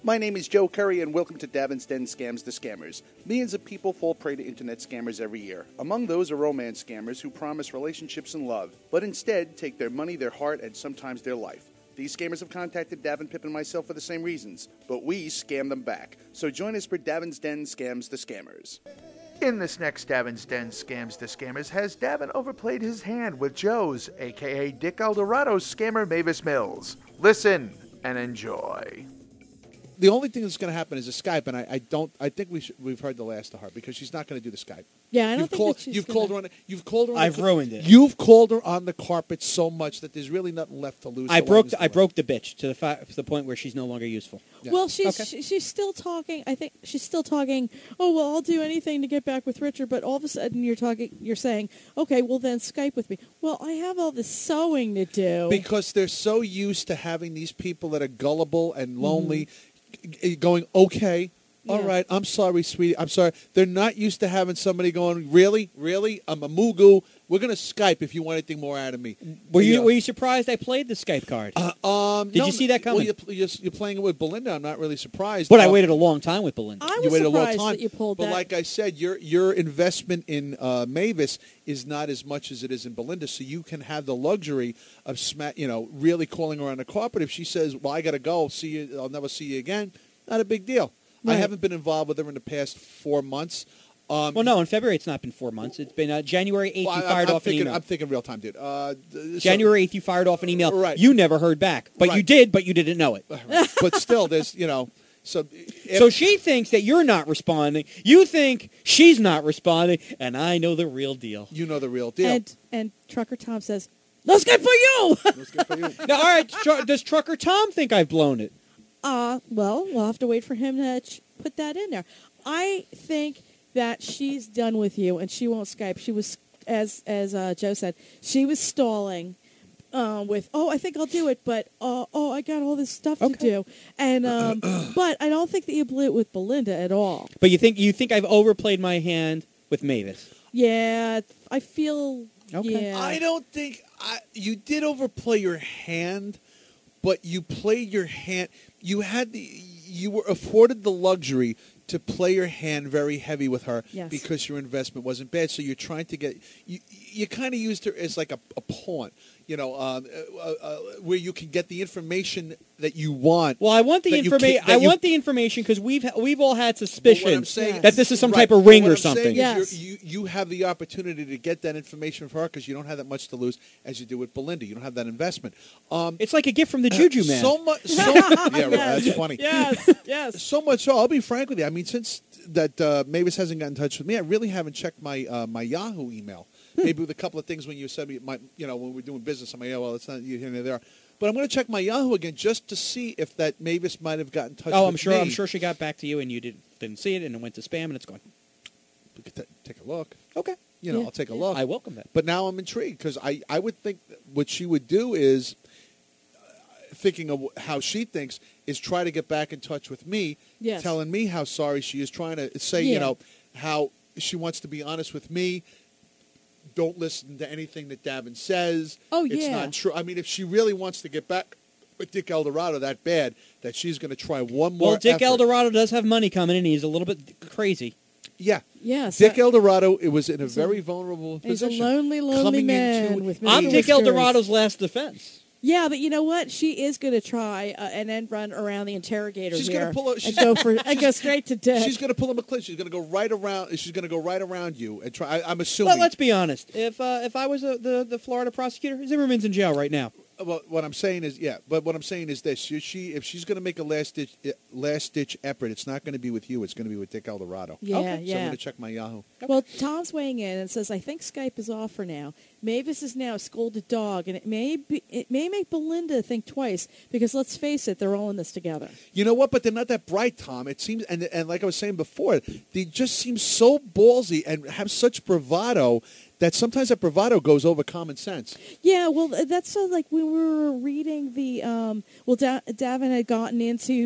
My name is Joe Curry, and welcome to Davin's Den Scams the Scammers. Millions of people fall prey to internet scammers every year. Among those are romance scammers who promise relationships and love, but instead take their money, their heart, and sometimes their life. These scammers have contacted Davin, Pip, and myself for the same reasons, but we scam them back. So join us for Davin's Den Scams the Scammers. In this next Davin's Den Scams the Scammers, has Davin overplayed his hand with Joe's, a.k.a. Dick Eldorado's scammer Mavis Mills? Listen and enjoy. The only thing that's going to happen is a Skype, and I think we've heard the last of her because she's not going to do the Skype. Yeah, I don't think that she's You've called her on. You've called her. I've ruined it. You've called her on the carpet so much that there's really nothing left to lose. I broke the bitch to the point where she's no longer useful. Yeah. Well, she's still talking. I think she's still talking. Oh well, I'll do anything to get back with Richard. But all of a sudden, you're saying, okay, well then Skype with me. Well, I have all this sewing to do because they're so used to having these people that are gullible and lonely, going okay. Yeah. All right, I'm sorry, sweetie. I'm sorry. They're not used to having somebody going, really? I'm a mugu. We're going to Skype if you want anything more out of me. Were you surprised I played the Skype card? Did you see that coming? Well, you're playing it with Belinda. I'm not really surprised. But I waited a long time with Belinda. I was surprised that you pulled but that. But like I said, your investment in Mavis is not as much as it is in Belinda, so you can have the luxury of really calling her on the carpet. If she says, well, I got to go, see you, I'll never see you again, not a big deal. Right. I haven't been involved with her in the past 4 months. Well, no, in February it's not been 4 months. It's been January 8th you fired off an email. I'm thinking real time, dude. January 8th you fired off an email. Right. You never heard back. But you did, but you didn't know it. But still, there's, So she thinks that you're not responding. You think she's not responding, and I know the real deal. You know the real deal. And Trucker Tom says, "That's good for you." That's good for you. Now, all right, does Trucker Tom think I've blown it? Well, we'll have to wait for him to put that in there. I think that she's done with you, and she won't Skype. She was, as Joe said, she was stalling with, I think I'll do it, but I got all this stuff to do, and but I don't think that you blew it with Belinda at all. But you think I've overplayed my hand with Mavis? Yeah, I feel. Okay. Yeah. I don't think you did overplay your hand, but you played your hand. You were afforded the luxury to play your hand very heavy with her because your investment wasn't bad. So you're trying to get you kind of used her as like a pawn, where you can get the information that you want. Well, I want the information. I want the information because we've all had suspicion that this is some type of Right. ring What or I'm something. saying Yes. is you have the opportunity to get that information from her because you don't have that much to lose as you do with Belinda. You don't have that investment. It's like a gift from the Juju man. So much. Yeah, right, that's funny. Yes. So much so, I'll be frank with you. I mean, since that Mavis hasn't gotten in touch with me, I really haven't checked my my Yahoo email. Maybe with a couple of things when you said me, when we're doing business, I'm like, well, it's not here and there. But I'm going to check my Yahoo again just to see if that Mavis might have gotten in touch with me. I'm sure she got back to you and you didn't see it and it went to spam and it's gone. We could take a look. Okay. I'll take a look. I welcome that. But now I'm intrigued because I would think that what she would do is, thinking of how she thinks, is try to get back in touch with me, telling me how sorry she is, trying to say, how she wants to be honest with me. Don't listen to anything that Davin says. Oh, It's yeah. not true. I mean, if she really wants to get back with Dick Eldorado that bad, that she's going to try one more Well, Dick effort. Eldorado does have money coming in. He's a little bit crazy. Yeah. Yes. Dick Eldorado, it was in a very vulnerable He's position. a lonely coming man into with I'm Mr. Dick Whiskers. Eldorado's last defense. Yeah, but you know what? She is going to try an end run around the interrogator She's here going to pull and go straight to Dick. She's going to pull him a clip. She's going to go right around. She's going to go right around you and try. I'm assuming. Well, let's be honest. If I was the Florida prosecutor, Zimmerman's in jail right now. Well, what I'm saying is, but what I'm saying is this: if she's going to make a last ditch effort, it's not going to be with you. It's going to be with Dick Eldorado. Yeah, So I'm going to check my Yahoo. Well, Tom's weighing in and says, "I think Skype is off for now. Mavis is now a scolded dog, and it may make Belinda think twice because let's face it, they're all in this together." You know what? But they're not that bright, Tom. It seems, and like I was saying before, they just seem so ballsy and have such bravado that sometimes that bravado goes over common sense. Yeah, well, that's so like when we were reading the Davin had gotten into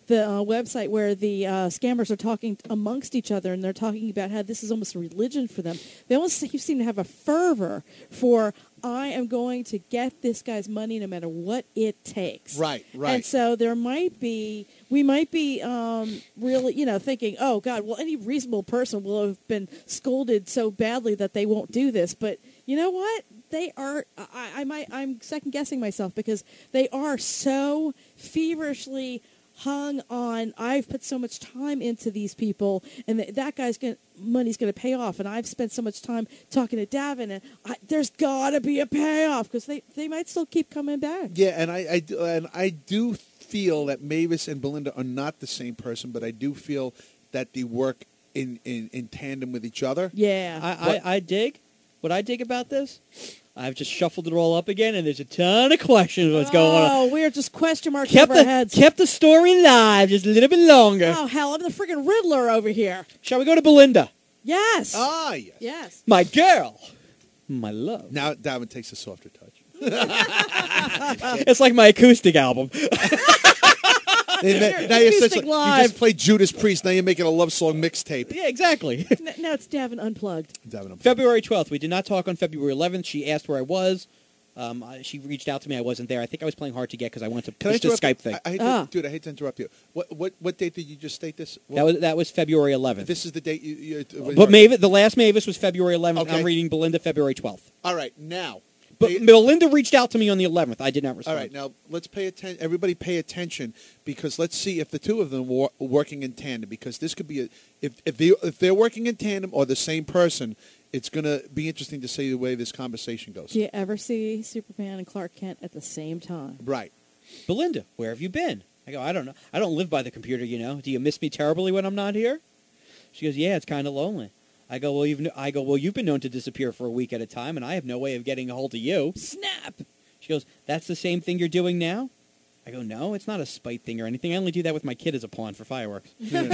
website where the scammers are talking amongst each other, and they're talking about how this is almost a religion for them. They almost seem to have a fervor for, I am going to get this guy's money no matter what it takes. Right. And so we might be really, thinking, oh God, well, any reasonable person will have been scolded so badly that they won't do this. But you know what? They are. I'm second guessing myself because they are so feverishly hung on. I've put so much time into these people, and that guy's money's going to pay off. And I've spent so much time talking to Davin, and there's got to be a payoff because they might still keep coming back. Yeah, and I do feel that Mavis and Belinda are not the same person, but I do feel that they work in tandem with each other. Yeah, I dig. What I dig about this, I've just shuffled it all up again, and there's a ton of questions what's going on. Oh, we're just question marks over our heads. Kept the story live just a little bit longer. Oh, hell, I'm the friggin' Riddler over here. Shall we go to Belinda? Yes. Ah, yes. Yes. My girl. My love. Now Davin takes a softer touch. It's like my acoustic album. Now you just played Judas Priest. Now you're making a love song mixtape. Yeah, exactly. Now it's Davin Unplugged. February 12th. We did not talk on February 11th. She asked where I was. She reached out to me. I wasn't there. I think I was playing Hard to Get because I wanted to push the Skype thing. I hate to interrupt you. What date did you just state this? That was February 11th. This is the date you but the last Mavis was February 11th. Okay. I'm reading Belinda February 12th. All right, now. But Belinda reached out to me on the 11th. I did not respond. All right, now let's pay attention. Everybody pay attention because let's see if the two of them were working in tandem. Because this could be if they're working in tandem or the same person, it's going to be interesting to see the way this conversation goes. Do you ever see Superman and Clark Kent at the same time? Right. Belinda, where have you been? I go, I don't know. I don't live by the computer, you know. Do you miss me terribly when I'm not here? She goes, yeah, it's kind of lonely. I go, well, you've been known to disappear for a week at a time, and I have no way of getting a hold of you. Snap! She goes, that's the same thing you're doing now? I go, no, it's not a spite thing or anything. I only do that with my kid as a pawn for fireworks.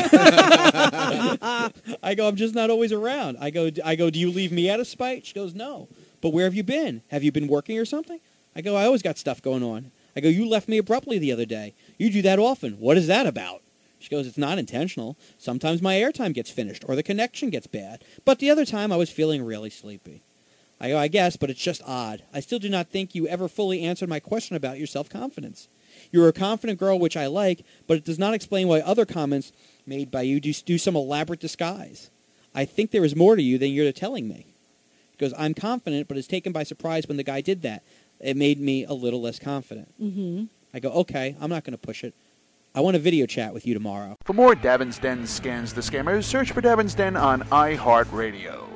I go, I'm just not always around. I go, do you leave me out of spite? She goes, no. But where have you been? Have you been working or something? I go, I always got stuff going on. I go, you left me abruptly the other day. You do that often. What is that about? She goes, it's not intentional. Sometimes my airtime gets finished or the connection gets bad. But the other time I was feeling really sleepy. I go, I guess, but it's just odd. I still do not think you ever fully answered my question about your self-confidence. You're a confident girl, which I like, but it does not explain why other comments made by you do some elaborate disguise. I think there is more to you than you're telling me. She goes, I'm confident, but it's taken by surprise when the guy did that. It made me a little less confident. Mm-hmm. I go, okay, I'm not going to push it. I want a video chat with you tomorrow. For more Davin's Den Scans the Scammers, search for Davin's Den on iHeartRadio.